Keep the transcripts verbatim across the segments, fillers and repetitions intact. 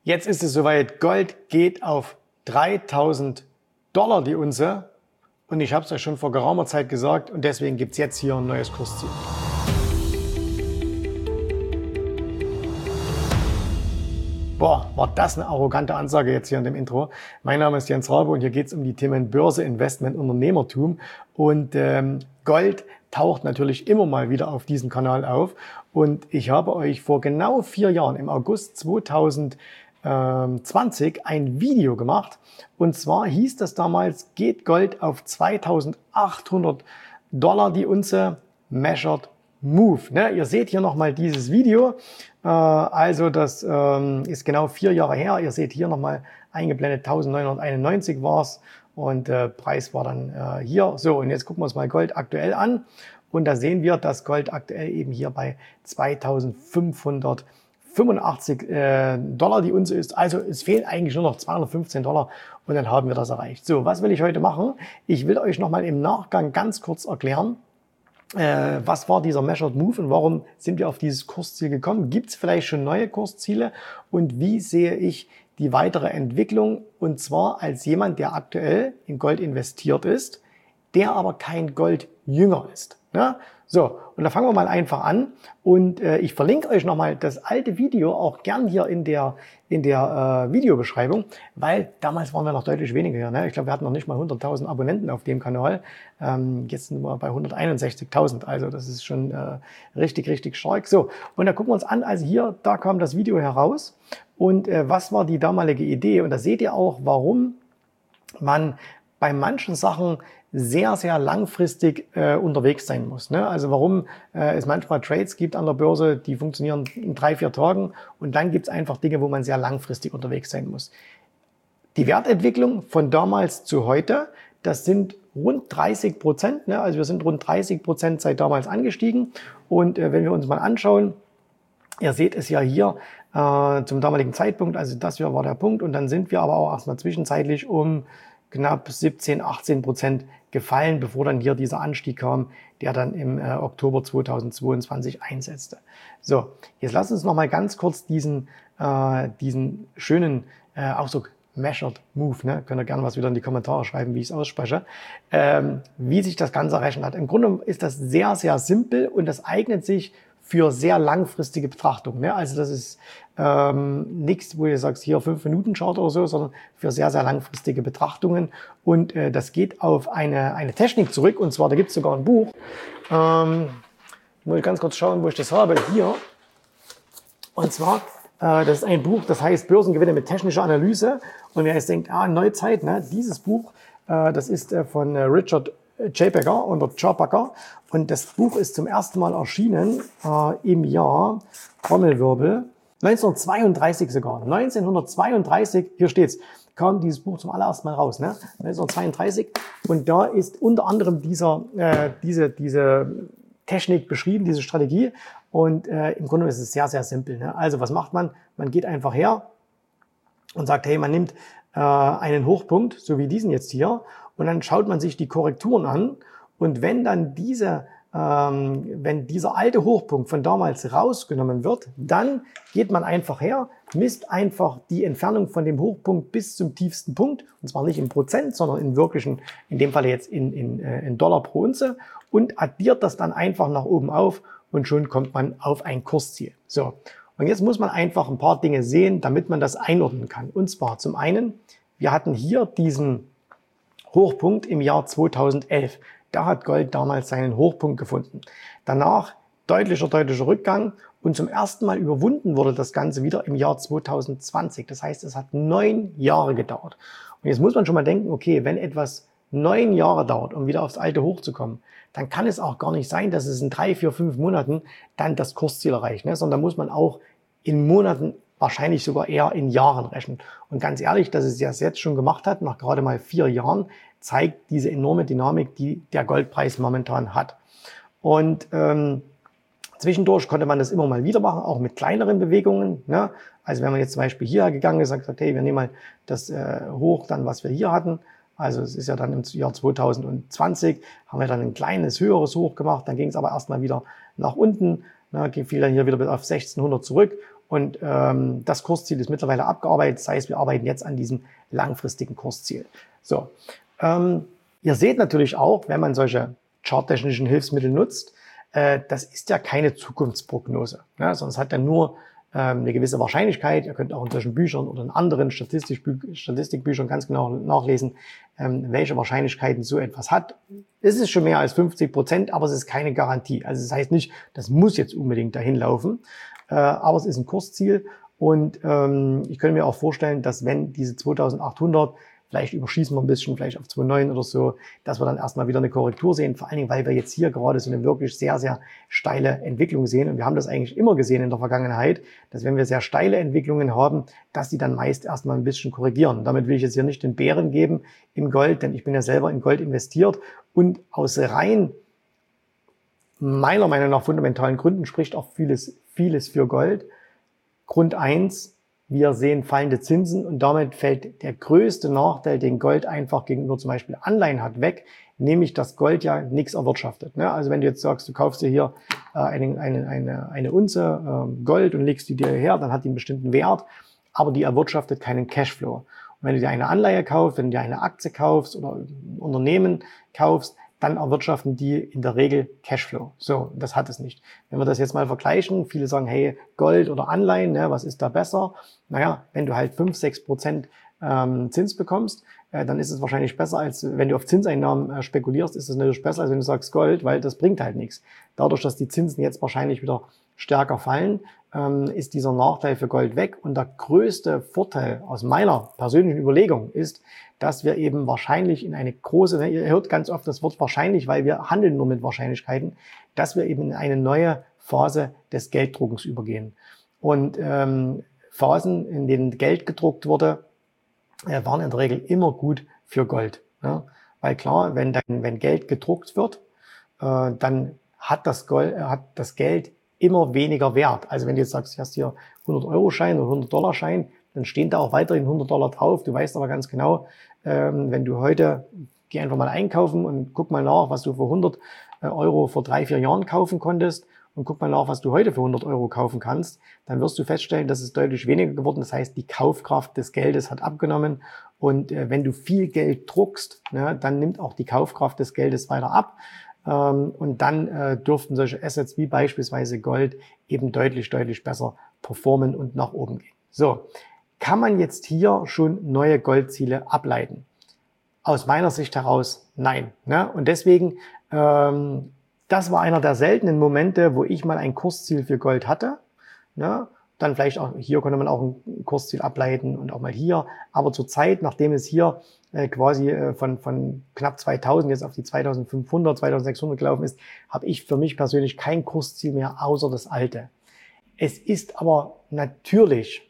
Jetzt ist es soweit, Gold geht auf dreitausend Dollar die Unze und ich habe es euch schon vor geraumer Zeit gesagt und deswegen gibt es jetzt hier ein neues Kursziel. Boah, war das eine arrogante Ansage jetzt hier in dem Intro. Mein Name ist Jens Rabe und hier geht es um die Themen Börse, Investment, Unternehmertum und ähm, Gold taucht natürlich immer mal wieder auf diesem Kanal auf und ich habe euch vor genau vier Jahren im August zweitausendzwanzig ein Video gemacht und zwar hieß das damals, geht Gold auf zweitausendachthundert Dollar die Unze, measured move. Ne? Ihr seht hier nochmal dieses Video, äh, also das ähm, ist genau vier Jahre her, ihr seht hier nochmal eingeblendet, eintausendneunhunderteinundneunzig war es und äh, Preis war dann äh, hier. So, und jetzt gucken wir uns mal Gold aktuell an und da sehen wir, dass Gold aktuell eben hier bei zweitausendfünfhundertfünfundachtzig äh, Dollar die Unze ist. Also es fehlen eigentlich nur noch zweihundertfünfzehn Dollar und dann haben wir das erreicht. So, was will ich heute machen? Ich will euch nochmal im Nachgang ganz kurz erklären, äh, was war dieser Measured Move und warum sind wir auf dieses Kursziel gekommen? Gibt es vielleicht schon neue Kursziele und wie sehe ich die weitere Entwicklung? Und zwar als jemand, der aktuell in Gold investiert ist, der aber kein Goldjünger ist. Ja? So, und da fangen wir mal einfach an und äh, ich verlinke euch nochmal das alte Video auch gern hier in der, in der äh, Videobeschreibung, weil damals waren wir noch deutlich weniger hier. Ne? Ich glaube, wir hatten noch nicht mal hunderttausend Abonnenten auf dem Kanal. Ähm, jetzt sind wir bei hunderteinundsechzigtausend, also das ist schon äh, richtig, richtig stark. So, und da gucken wir uns an, also hier, da kam das Video heraus und äh, was war die damalige Idee? Und da seht ihr auch, warum man bei manchen Sachen sehr, sehr langfristig äh, unterwegs sein muss. Ne? Also warum äh, es manchmal Trades gibt an der Börse, die funktionieren in drei, vier Tagen und dann gibt es einfach Dinge, wo man sehr langfristig unterwegs sein muss. Die Wertentwicklung von damals zu heute, das sind rund dreißig Prozent. Ne? Also wir sind rund dreißig Prozent seit damals angestiegen und äh, wenn wir uns mal anschauen, ihr seht es ja hier äh, zum damaligen Zeitpunkt, also das hier war der Punkt und dann sind wir aber auch erstmal zwischenzeitlich um knapp siebzehn, achtzehn Prozent gefallen, bevor dann hier dieser Anstieg kam, der dann im äh, Oktober zweitausendzweiundzwanzig einsetzte. So, jetzt lasst uns noch mal ganz kurz diesen, äh, diesen schönen äh, Ausdruck Measured Move, ne? Könnt ihr gerne was wieder in die Kommentare schreiben, wie ich es ausspreche, ähm, wie sich das Ganze errechnet hat. Im Grunde ist das sehr, sehr simpel und das eignet sich für sehr langfristige Betrachtung. Ne? Also das ist ähm, nichts, wo ihr sagt, hier fünf Minuten Chart oder so, sondern für sehr, sehr langfristige Betrachtungen. Und äh, das geht auf eine, eine Technik zurück. Und zwar, da gibt es sogar ein Buch. Ähm, ich muss ganz kurz schauen, wo ich das habe. Hier. Und zwar, äh, das ist ein Buch, das heißt Börsengewinne mit technischer Analyse. Und wer jetzt denkt, ah, Neuzeit, ne? Dieses Buch, äh, das ist äh, von äh, Richard J-Becker oder J-Becker und das Buch ist zum ersten Mal erschienen äh, im Jahr, Trommelwirbel, neunzehnhundertzweiunddreißig sogar. neunzehnhundertzweiunddreißig, hier steht's, kam dieses Buch zum allerersten Mal raus, ne? neunzehnhundertzweiunddreißig und da ist unter anderem dieser, äh, diese, diese Technik beschrieben, diese Strategie und äh, im Grunde ist es sehr, sehr simpel. Ne? Also was macht man? Man geht einfach her und sagt, hey, man nimmt äh, einen Hochpunkt, so wie diesen jetzt hier, und dann schaut man sich die Korrekturen an und wenn dann diese, ähm, wenn dieser alte Hochpunkt von damals rausgenommen wird, dann geht man einfach her, misst einfach die Entfernung von dem Hochpunkt bis zum tiefsten Punkt, und zwar nicht in Prozent, sondern in wirklichen, in dem Fall jetzt in, in, in Dollar pro Unze und addiert das dann einfach nach oben auf und schon kommt man auf ein Kursziel. So, und jetzt muss man einfach ein paar Dinge sehen, damit man das einordnen kann. Und zwar zum einen, wir hatten hier diesen Hochpunkt im Jahr zweitausendelf. Da hat Gold damals seinen Hochpunkt gefunden. Danach deutlicher, deutlicher Rückgang und zum ersten Mal überwunden wurde das Ganze wieder im Jahr zweitausendzwanzig. Das heißt, es hat neun Jahre gedauert. Und jetzt muss man schon mal denken, okay, wenn etwas neun Jahre dauert, um wieder aufs alte Hoch zu kommen, dann kann es auch gar nicht sein, dass es in drei, vier, fünf Monaten dann das Kursziel erreicht, ne? Sondern da muss man auch in Monaten, wahrscheinlich sogar eher in Jahren rechnen. Und ganz ehrlich, dass es das jetzt schon gemacht hat, nach gerade mal vier Jahren, zeigt diese enorme Dynamik, die der Goldpreis momentan hat. Und ähm, zwischendurch konnte man das immer mal wieder machen, auch mit kleineren Bewegungen. Ne? Also wenn man jetzt zum Beispiel hier gegangen ist und gesagt, hey, wir nehmen mal das äh, Hoch, dann was wir hier hatten. Also es ist ja dann im Jahr zweitausendzwanzig, haben wir dann ein kleines, höheres Hoch gemacht. Dann ging es aber erstmal wieder nach unten, ne? Fiel dann hier wieder auf sechzehnhundert zurück. Und ähm, das Kursziel ist mittlerweile abgearbeitet. Das heißt, wir arbeiten jetzt an diesem langfristigen Kursziel. So, ähm, ihr seht natürlich auch, wenn man solche charttechnischen Hilfsmittel nutzt, äh, das ist ja keine Zukunftsprognose, ne? Sondern es hat ja nur ähm, eine gewisse Wahrscheinlichkeit. Ihr könnt auch in solchen Büchern oder in anderen Statistikbü Statistikbüchern ganz genau nachlesen, ähm, welche Wahrscheinlichkeiten so etwas hat. Es ist schon mehr als fünfzig Prozent, aber es ist keine Garantie. Also das heißt nicht, das muss jetzt unbedingt dahin laufen, äh, aber es ist ein Kursziel. Und ähm, ich könnte mir auch vorstellen, dass wenn diese zweitausendachthundert, vielleicht überschießen wir ein bisschen, vielleicht auf zwei Komma neun oder so, dass wir dann erstmal wieder eine Korrektur sehen. Vor allen Dingen, weil wir jetzt hier gerade so eine wirklich sehr, sehr steile Entwicklung sehen. Und wir haben das eigentlich immer gesehen in der Vergangenheit, dass wenn wir sehr steile Entwicklungen haben, dass die dann meist erstmal ein bisschen korrigieren. Und damit will ich jetzt hier nicht den Bären geben im Gold, denn ich bin ja selber in Gold investiert. Und aus rein meiner Meinung nach fundamentalen Gründen spricht auch vieles, vieles für Gold. Grund eins, wir sehen fallende Zinsen und damit fällt der größte Nachteil, den Gold einfach gegenüber zum Beispiel Anleihen hat, weg, nämlich dass Gold ja nichts erwirtschaftet. Ne? Also wenn du jetzt sagst, du kaufst dir hier äh, eine, eine, eine, eine Unze äh, Gold und legst die dir her, dann hat die einen bestimmten Wert, aber die erwirtschaftet keinen Cashflow. Und wenn du dir eine Anleihe kaufst, wenn du dir eine Aktie kaufst oder ein Unternehmen kaufst, dann erwirtschaften die in der Regel Cashflow. So, das hat es nicht. Wenn wir das jetzt mal vergleichen, viele sagen, hey, Gold oder Anleihen, ne, was ist da besser? Naja, wenn du halt fünf, sechs Prozent ähm, Zins bekommst, äh, dann ist es wahrscheinlich besser, als wenn du auf Zinseinnahmen äh, spekulierst, ist es natürlich besser, als wenn du sagst Gold, weil das bringt halt nichts. Dadurch, dass die Zinsen jetzt wahrscheinlich wieder stärker fallen, ähm, ist dieser Nachteil für Gold weg. Und der größte Vorteil aus meiner persönlichen Überlegung ist, dass wir eben wahrscheinlich in eine große, ihr hört ganz oft das Wort wahrscheinlich, weil wir handeln nur mit Wahrscheinlichkeiten, dass wir eben in eine neue Phase des Gelddruckens übergehen. Und ähm, Phasen, in denen Geld gedruckt wurde, äh, waren in der Regel immer gut für Gold. Ja? Weil klar, wenn, dann, wenn Geld gedruckt wird, äh, dann hat das, Gold, äh, hat das Geld immer weniger Wert. Also wenn du jetzt sagst, du hast hier hundert Euro Schein oder hundert Dollar Schein, dann stehen da auch weiterhin hundert Dollar drauf. Du weißt aber ganz genau, ähm, wenn du heute, geh einfach mal einkaufen und guck mal nach, was du für hundert Euro vor drei, vier Jahren kaufen konntest und guck mal nach, was du heute für hundert Euro kaufen kannst, dann wirst du feststellen, dass es deutlich weniger geworden ist. Das heißt, die Kaufkraft des Geldes hat abgenommen und äh, wenn du viel Geld druckst, ne, dann nimmt auch die Kaufkraft des Geldes weiter ab. Ähm, und dann äh, dürften solche Assets wie beispielsweise Gold eben deutlich, deutlich besser performen und nach oben gehen. So, kann man jetzt hier schon neue Goldziele ableiten? Aus meiner Sicht heraus nein. Ne? Und deswegen, ähm, das war einer der seltenen Momente, wo ich mal ein Kursziel für Gold hatte. Ne? Dann vielleicht auch, hier konnte man auch ein Kursziel ableiten und auch mal hier. Aber zur Zeit, nachdem es hier äh, quasi äh, von, von knapp zweitausend jetzt auf die zweitausendfünfhundert, zweitausendsechshundert gelaufen ist, habe ich für mich persönlich kein Kursziel mehr außer das alte. Es ist aber natürlich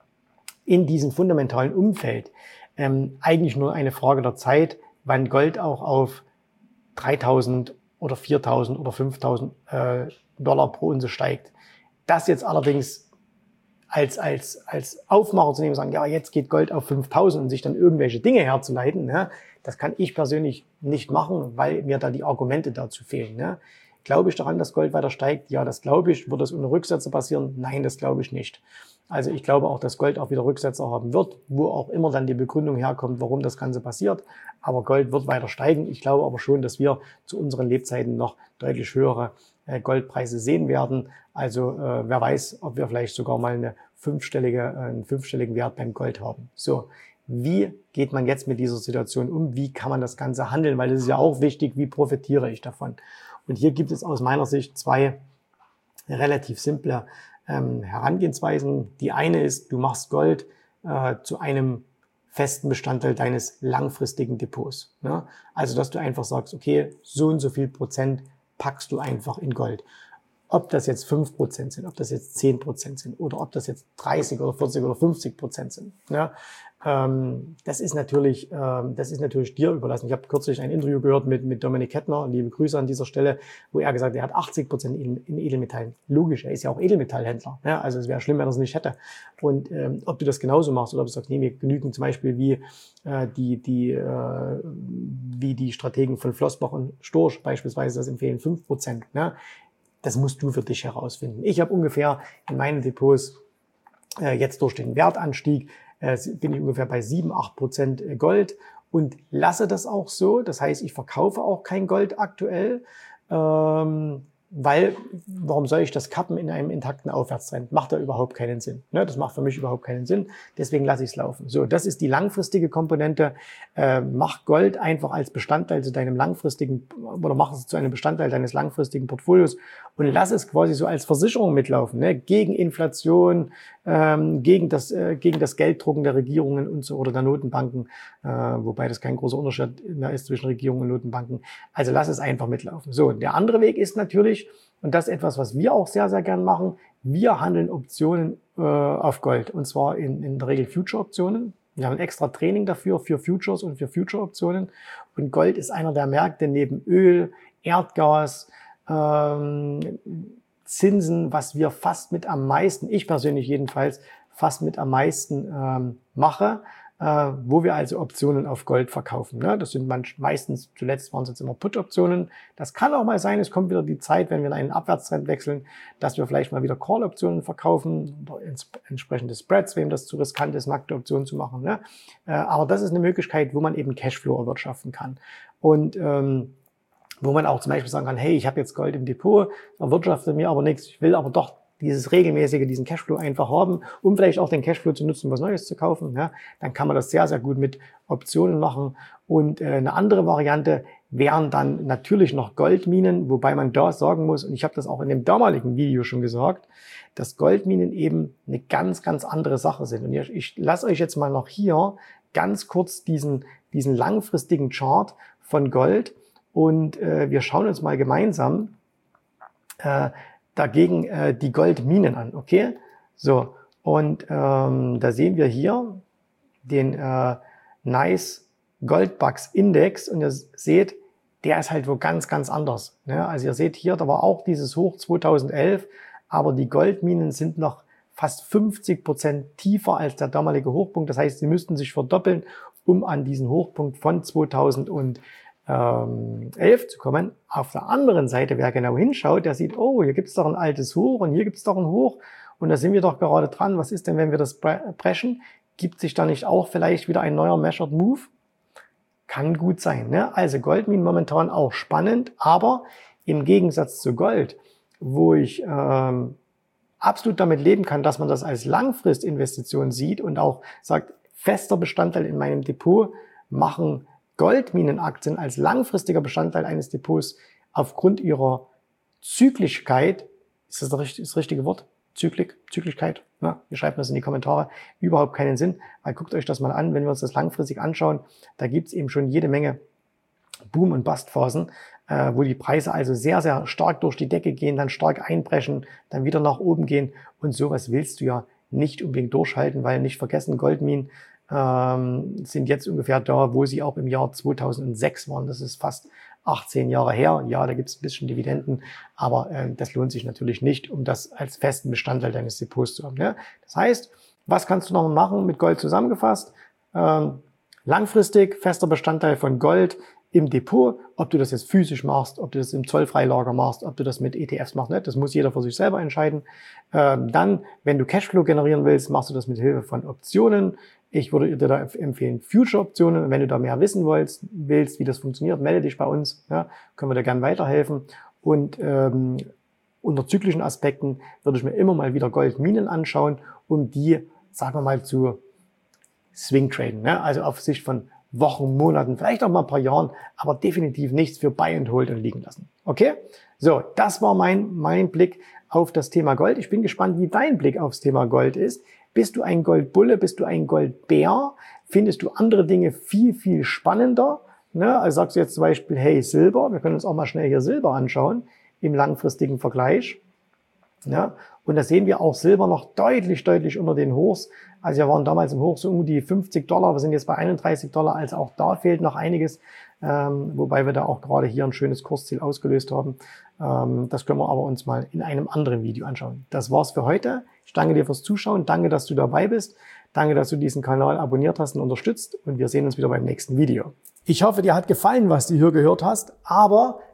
in diesem fundamentalen Umfeld ähm, eigentlich nur eine Frage der Zeit, wann Gold auch auf dreitausend oder viertausend oder fünftausend äh, Dollar pro Unze steigt. Das jetzt allerdings als, als, als Aufmacher zu nehmen und sagen, ja, jetzt geht Gold auf fünftausend und sich dann irgendwelche Dinge herzuleiten, ne, das kann ich persönlich nicht machen, weil mir da die Argumente dazu fehlen. Ne. Glaube ich daran, dass Gold weiter steigt? Ja, das glaube ich. Wird das ohne Rücksätze passieren? Nein, das glaube ich nicht. Also ich glaube auch, dass Gold auch wieder Rücksätze haben wird, wo auch immer dann die Begründung herkommt, warum das Ganze passiert. Aber Gold wird weiter steigen. Ich glaube aber schon, dass wir zu unseren Lebzeiten noch deutlich höhere äh, Goldpreise sehen werden. Also äh, wer weiß, ob wir vielleicht sogar mal eine fünfstellige, äh, einen fünfstelligen Wert beim Gold haben. So, wie geht man jetzt mit dieser Situation um? Wie kann man das Ganze handeln? Weil das ist ja auch wichtig, wie profitiere ich davon? Und hier gibt es aus meiner Sicht zwei relativ simple ähm, Herangehensweisen. Die eine ist, du machst Gold äh, zu einem festen Bestandteil deines langfristigen Depots. Ne? Also, dass du einfach sagst, okay, so und so viel Prozent packst du einfach in Gold. Ob das jetzt fünf Prozent sind, ob das jetzt zehn Prozent sind oder ob das jetzt dreißig oder vierzig oder fünfzig Prozent sind. Ja, ähm, das ist natürlich, ähm, das ist natürlich dir überlassen. Ich habe kürzlich ein Interview gehört mit, mit Dominik Kettner, liebe Grüße an dieser Stelle, wo er gesagt hat, er hat achtzig Prozent in, in Edelmetallen. Logisch, er ist ja auch Edelmetallhändler. Ja, also es wäre schlimm, wenn er es nicht hätte. Und ähm, ob du das genauso machst oder ob du sagst, nee, wir genügen zum Beispiel wie äh, die, die, äh, wie die Strategen von Flossbach und Storch beispielsweise das empfehlen, fünf Prozent. Ne? Das musst du für dich herausfinden. Ich habe ungefähr in meinen Depots Äh, jetzt durch den Wertanstieg äh, bin ich ungefähr bei sieben, acht Prozent Gold und lasse das auch so. Das heißt, ich verkaufe auch kein Gold aktuell. Ähm, Weil, warum soll ich das kappen in einem intakten Aufwärtstrend? Macht da überhaupt keinen Sinn. Ne? Das macht für mich überhaupt keinen Sinn. Deswegen lasse ich es laufen. So, das ist die langfristige Komponente. Äh, mach Gold einfach als Bestandteil zu deinem langfristigen, oder mach es zu einem Bestandteil deines langfristigen Portfolios und lass es quasi so als Versicherung mitlaufen, ne? Gegen Inflation, ähm, gegen das, äh, gegen das Gelddrucken der Regierungen und so oder der Notenbanken, äh, wobei das kein großer Unterschied mehr ist zwischen Regierungen und Notenbanken. Also lass es einfach mitlaufen. So, der andere Weg ist natürlich, und das ist etwas, was wir auch sehr, sehr gern machen, wir handeln Optionen äh, auf Gold und zwar in, in der Regel Future-Optionen. Wir haben ein extra Training dafür, für Futures und für Future-Optionen. Und Gold ist einer der Märkte neben Öl, Erdgas, ähm, Zinsen, was wir fast mit am meisten, ich persönlich jedenfalls, fast mit am meisten ähm, mache, äh, wo wir also Optionen auf Gold verkaufen. Ne? Das sind manch, meistens, zuletzt waren es jetzt immer Put-Optionen. Das kann auch mal sein, es kommt wieder die Zeit, wenn wir in einen Abwärtstrend wechseln, dass wir vielleicht mal wieder Call-Optionen verkaufen oder ins, entsprechende Spreads, wem das zu riskant ist, nackte Optionen zu machen. Ne? Äh, aber das ist eine Möglichkeit, wo man eben Cashflow erwirtschaften kann. Und ähm, wo man auch zum Beispiel sagen kann, hey, ich habe jetzt Gold im Depot, erwirtschaftet mir aber nichts, ich will aber doch dieses regelmäßige, diesen Cashflow einfach haben, um vielleicht auch den Cashflow zu nutzen, was Neues zu kaufen, ja, dann kann man das sehr, sehr gut mit Optionen machen. Und äh, eine andere Variante wären dann natürlich noch Goldminen, wobei man da sagen muss, und ich habe das auch in dem damaligen Video schon gesagt, dass Goldminen eben eine ganz, ganz andere Sache sind. Und ich, ich lasse euch jetzt mal noch hier ganz kurz diesen, diesen langfristigen Chart von Gold und äh, wir schauen uns mal gemeinsam äh, dagegen äh, die Goldminen an, okay? So, und ähm, da sehen wir hier den äh, Nice Goldbucks Index und ihr seht, der ist halt wo ganz, ganz anders. Ne? Also ihr seht hier, da war auch dieses Hoch zweitausendelf, aber die Goldminen sind noch fast fünfzig Prozent tiefer als der damalige Hochpunkt. Das heißt, sie müssten sich verdoppeln, um an diesen Hochpunkt von zweitausendelf zu kommen. Auf der anderen Seite, wer genau hinschaut, der sieht, oh, hier gibt es doch ein altes Hoch und hier gibt es doch ein Hoch und da sind wir doch gerade dran. Was ist denn, wenn wir das brechen? Gibt sich da nicht auch vielleicht wieder ein neuer Measured Move? Kann gut sein. Ne? Also Goldminen momentan auch spannend, aber im Gegensatz zu Gold, wo ich ähm, absolut damit leben kann, dass man das als Langfristinvestition sieht und auch sagt, fester Bestandteil in meinem Depot, machen Goldminenaktien als langfristiger Bestandteil eines Depots aufgrund ihrer Zyklischkeit, ist das das, das richtige Wort? Zyklik, Zyklischkeit? Ja, ihr schreibt das in die Kommentare, überhaupt keinen Sinn, weil guckt euch das mal an, wenn wir uns das langfristig anschauen, da gibt es eben schon jede Menge Boom- und Bust-Phasen, äh, wo die Preise also sehr, sehr stark durch die Decke gehen, dann stark einbrechen, dann wieder nach oben gehen und sowas willst du ja nicht unbedingt durchhalten, weil nicht vergessen, Goldminen ähm, sind jetzt ungefähr da, wo sie auch im Jahr zweitausendsechs waren. Das ist fast achtzehn Jahre her. Ja, da gibt es ein bisschen Dividenden, aber äh, das lohnt sich natürlich nicht, um das als festen Bestandteil deines Depots zu haben. Ne? Das heißt, was kannst du noch machen mit Gold zusammengefasst? Ähm, langfristig fester Bestandteil von Gold im Depot, ob du das jetzt physisch machst, ob du das im Zollfreilager machst, ob du das mit E T Fs machst, ne? Das muss jeder für sich selber entscheiden. Ähm, dann, wenn du Cashflow generieren willst, machst du das mit Hilfe von Optionen. Ich würde dir da empfehlen Future-Optionen. Und wenn du da mehr wissen willst, willst, wie das funktioniert, melde dich bei uns. Ja? Können wir dir gerne weiterhelfen. Und ähm, unter zyklischen Aspekten würde ich mir immer mal wieder Goldminen anschauen, um die, sagen wir mal, zu Swing-Traden. Ne? Also auf Sicht von Wochen, Monaten, vielleicht auch mal ein paar Jahren, aber definitiv nichts für Buy and Hold und liegen lassen. Okay? So, das war mein, mein Blick auf das Thema Gold. Ich bin gespannt, wie dein Blick aufs Thema Gold ist. Bist du ein Goldbulle? Bist du ein Goldbär? Findest du andere Dinge viel, viel spannender? Ne? Also sagst du jetzt zum Beispiel, hey, Silber. Wir können uns auch mal schnell hier Silber anschauen im langfristigen Vergleich. Ja? Und da sehen wir auch Silber noch deutlich, deutlich unter den Hochs. Also wir waren damals im Hoch so um die fünfzig Dollar. Wir sind jetzt bei einunddreißig Dollar. Also auch da fehlt noch einiges. Ähm, wobei wir da auch gerade hier ein schönes Kursziel ausgelöst haben. Ähm, das können wir aber uns mal in einem anderen Video anschauen. Das war's für heute. Ich danke dir fürs Zuschauen. Danke, dass du dabei bist. Danke, dass du diesen Kanal abonniert hast und unterstützt. Und wir sehen uns wieder beim nächsten Video. Ich hoffe, dir hat gefallen, was du hier gehört hast. Aber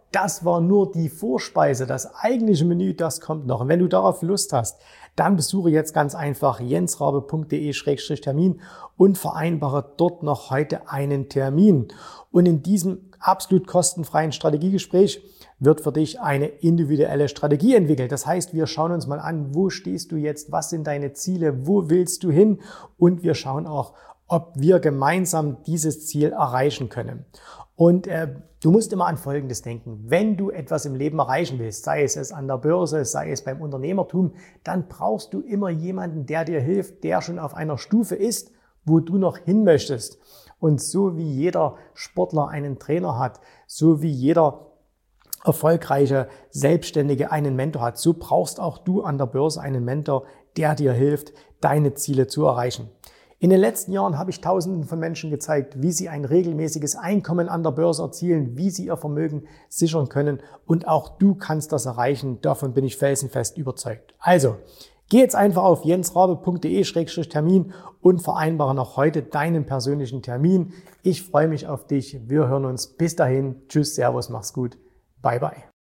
das war nur die Vorspeise. Das eigentliche Menü, das kommt noch. Und wenn du darauf Lust hast, dann besuche jetzt ganz einfach jensrabe punkt de Schrägstrich Termin und vereinbare dort noch heute einen Termin. Und in diesem absolut kostenfreien Strategiegespräch wird für dich eine individuelle Strategie entwickelt. Das heißt, wir schauen uns mal an, wo stehst du jetzt, was sind deine Ziele, wo willst du hin, und wir schauen auch, ob wir gemeinsam dieses Ziel erreichen können. Und äh, du musst immer an Folgendes denken: Wenn du etwas im Leben erreichen willst, sei es es an der Börse, sei es beim Unternehmertum, dann brauchst du immer jemanden, der dir hilft, der schon auf einer Stufe ist, wo du noch hin möchtest. Und so wie jeder Sportler einen Trainer hat, so wie jeder erfolgreiche Selbstständige einen Mentor hat, so brauchst auch du an der Börse einen Mentor, der dir hilft, deine Ziele zu erreichen. In den letzten Jahren habe ich Tausenden von Menschen gezeigt, wie sie ein regelmäßiges Einkommen an der Börse erzielen, wie sie ihr Vermögen sichern können, und auch du kannst das erreichen. Davon bin ich felsenfest überzeugt. Also, geh jetzt einfach auf jensrabe punkt de Schrägstrich Termin und vereinbare noch heute deinen persönlichen Termin. Ich freue mich auf dich. Wir hören uns. Bis dahin. Tschüss, Servus, mach's gut. Bye, bye.